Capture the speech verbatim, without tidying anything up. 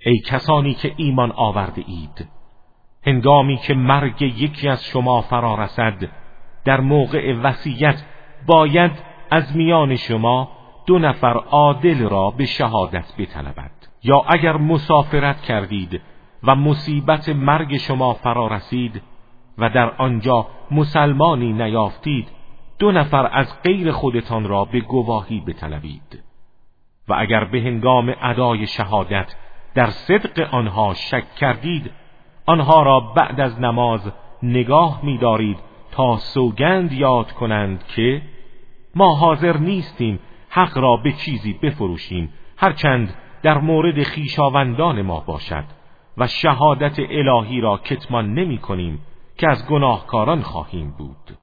ای کسانی که ایمان آورده اید، هنگامی که مرگ یکی از شما فرا رسد، در موقع وصیت باید از میان شما دو نفر عادل را به شهادت بطلبد. یا اگر مسافرت کردید و مصیبت مرگ شما فرا رسید و در آنجا مسلمانی نیافتید، دو نفر از غیر خودتان را به گواهی بطلبید. و اگر به هنگام ادای شهادت در صدق آنها شک کردید، آنها را بعد از نماز نگاه می دارید تا سوگند یاد کنند که ما حاضر نیستیم حق را به چیزی بفروشیم هرچند در مورد خویشاوندان ما باشد و شهادت الهی را کتمان نمی کنیم که از گناهکاران خواهیم بود.